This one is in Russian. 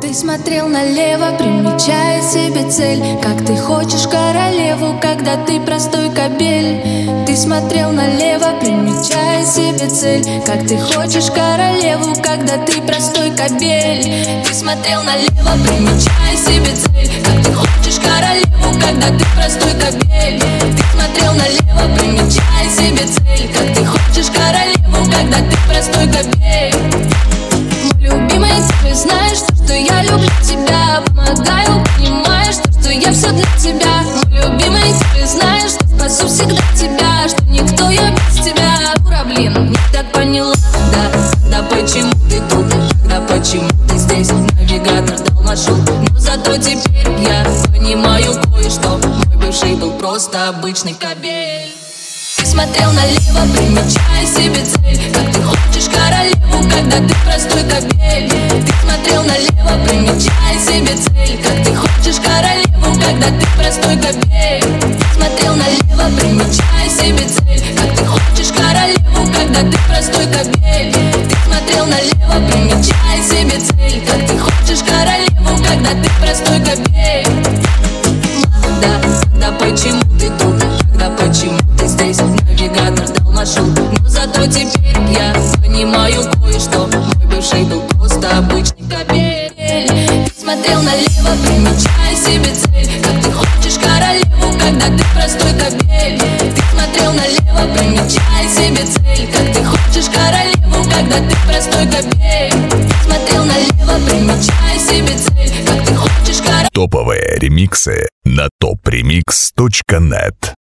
Ты смотрел налево, примечая себе цель. Как ты хочешь королеву, когда ты простой кобель. Ты смотрел налево, примечая себе цель. Как ты хочешь королеву, когда ты простой кобель. Ты смотрел налево, примечая себе цель. Как ты хочешь королеву, когда ты простой кобель. Ты смотрел налево, примечая себе цель. Как ты хочешь королеву, когда ты простой кобель. Любимый, ты знаешь, что я люблю тебя. Помогаю, понимаешь, что я все для тебя. Мой любимый, ты знаешь, что спасу всегда тебя. Что никто я без тебя. Ура, блин, не так поняла. Да почему ты тут? Да почему ты здесь? Навигатор дал маршрут, но зато теперь я понимаю кое-что. Мой бывший был просто обычный кобель. Ты смотрел налево, примечая себе цель. Как ты хочешь королеву, когда ты простой кобель. Ты смотрел налево, примечая себе цель. Как ты хочешь королеву, когда ты простой кобель. Ты смотрел налево, примечая себе цель. Как ты хочешь королеву, когда ты простой кобель. Ты смотрел налево, примечая себе цель. Как ты хочешь королеву, когда ты простой кобель. Да почему ты тут? Да почему ты здесь? Навигатор дал маршрут, но зато теперь я понимаю кое-что. Мой бывший был просто обычный кобель. Ты смотрел налево, примечая себе цель. Как ты хочешь королеву, когда ты простой кобель. Ты смотрел налево, примечая себе цель. Как ты хочешь королеву, когда ты простой кобель. Ты смотрел налево, примечая себе цель. Как ты хочешь королеву. Топовые ремиксы на topremix.net.